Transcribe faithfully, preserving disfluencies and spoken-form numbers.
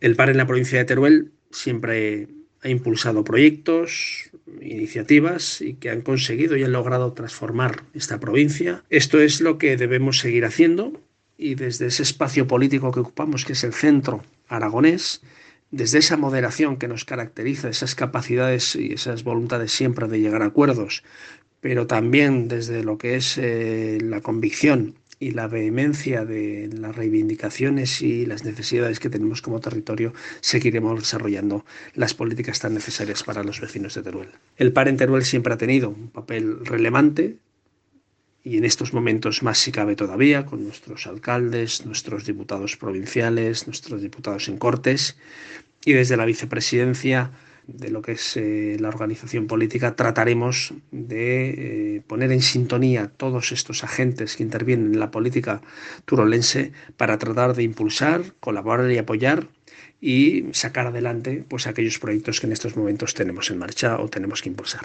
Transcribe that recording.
El P A R en la provincia de Teruel siempre ha impulsado proyectos, iniciativas y que han conseguido y han logrado transformar esta provincia. Esto es lo que debemos seguir haciendo y desde ese espacio político que ocupamos, que es el centro aragonés, desde esa moderación que nos caracteriza, esas capacidades y esas voluntades siempre de llegar a acuerdos, pero también desde lo que es eh, la convicción y la vehemencia de las reivindicaciones y las necesidades que tenemos como territorio, seguiremos desarrollando las políticas tan necesarias para los vecinos de Teruel. El P A R en Teruel siempre ha tenido un papel relevante y en estos momentos más si cabe todavía, con nuestros alcaldes, nuestros diputados provinciales, nuestros diputados en Cortes, y desde la vicepresidencia de lo que es eh, la organización política trataremos de eh, poner en sintonía todos estos agentes que intervienen en la política turolense para tratar de impulsar, colaborar y apoyar y sacar adelante pues aquellos proyectos que en estos momentos tenemos en marcha o tenemos que impulsar.